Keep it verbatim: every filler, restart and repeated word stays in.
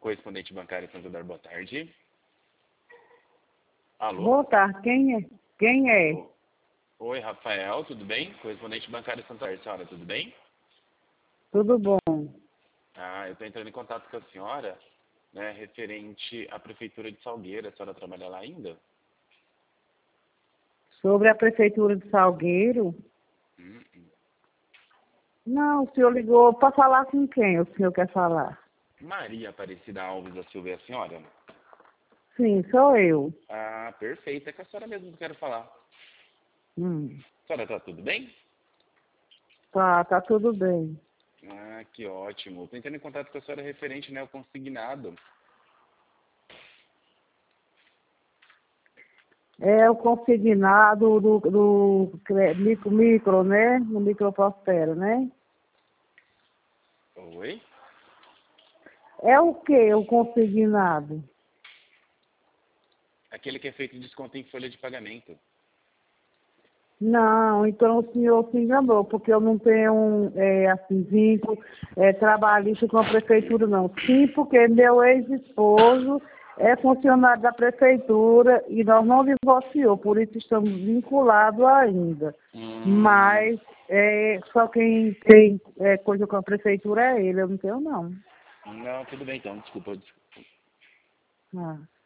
correspondente bancário Santander, boa tarde. Alô? Boa tarde, quem é? Quem é? Oi, Rafael, tudo bem? Correspondente bancário Santander, senhora, tudo bem? Tudo bom? Ah, eu estou entrando em contato com a senhora, né, referente à Prefeitura de Salgueiro. A senhora trabalha lá ainda? Sobre a Prefeitura de Salgueiro? Hum, hum. Não, o senhor ligou para falar com quem o senhor quer falar? Maria Aparecida Alves da Silva é a senhora? Sim, sou eu. Ah, perfeito, é com a senhora mesmo que eu quero falar. Hum. A senhora está tudo bem? Tá, tá tudo bem. Ah, que ótimo. Estou entrando em contato com a senhora referente, né, ao consignado. É o consignado do, do cre- micro, micro, né? No Micro Prospero, né? Oi? É o que o consignado? Aquele que é feito de desconto em folha de pagamento. Não, então o senhor se enganou, porque eu não tenho, é, assim, vínculo é, trabalhista com a prefeitura, não. Sim, porque meu ex-esposo é funcionário da prefeitura e nós não divorciou, por isso estamos vinculados ainda. Hum, Mas é, só quem tem é, coisa com a prefeitura é ele, eu não tenho, não. não, tudo bem então, desculpa. desculpa. Ah.